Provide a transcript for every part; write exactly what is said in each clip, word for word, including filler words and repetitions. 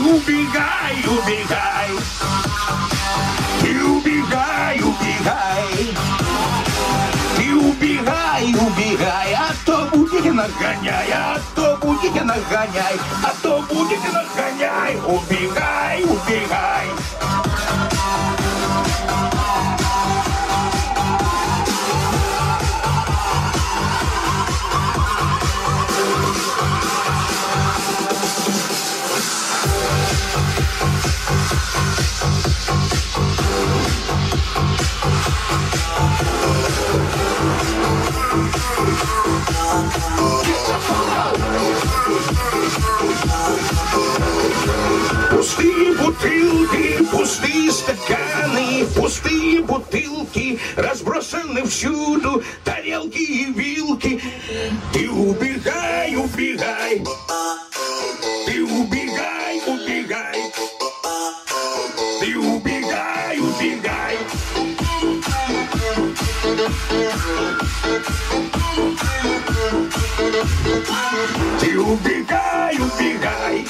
убегай, убегай. Ты убегай, убегай. Ты убегай, убегай, а то будете нагоняй, а то будете нагоняй, а то будете нагоняй. Убегай, убегай. Пустые бутылки, пустые стаканы, пустые бутылки разбросаны всюду, тарелки и вилки. Ты убегай, убегай. Ты убегай, убегай. Ты убегай, убегай. Ты убегай, убегай.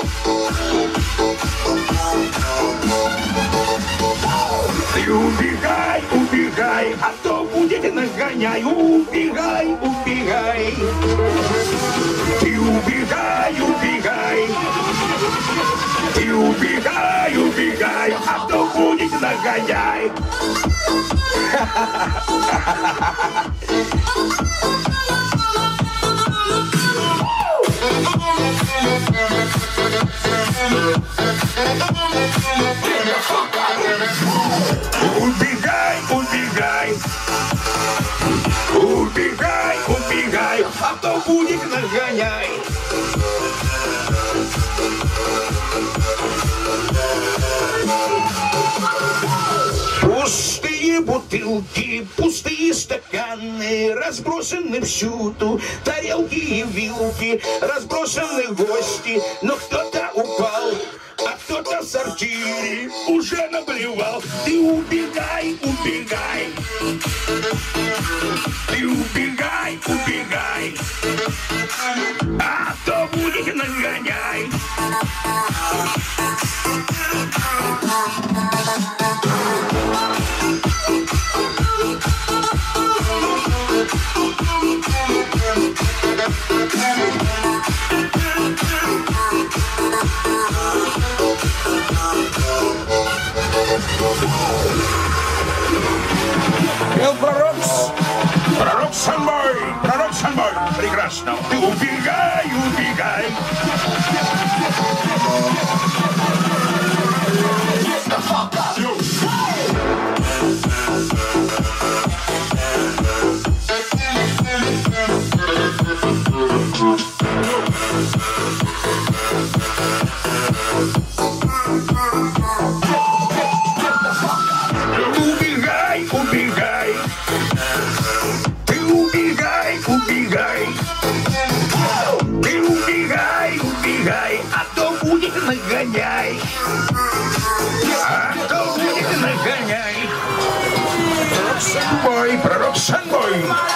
Ты убегай, убегай, а то будете нагоняй. Убегай, убегай. Ты убегай, убегай. Ты убегай, убегай, а то будете нагоняй. Убегай, убегай. Убегай, убегай, а то будет нагоняй. Пустые бутылки, пустые стаканы разбросаны всюду, тарелки и вилки, разбросаны гости, но кто-то упал, а кто-то в сортире уже наблевал. Ты убегай, убегай. Ты убегай, убегай, а то будет нагоняй. Пел пророк, пророк Санбой, пророк Санбой, прекрасно. Ты убегай, убегай. Убегай, убегай. Ты убегай, убегай. Ты убегай, убегай, а то будет нагоняй. А то будет нагоняй. Пророк Санбой, пророк Санбой.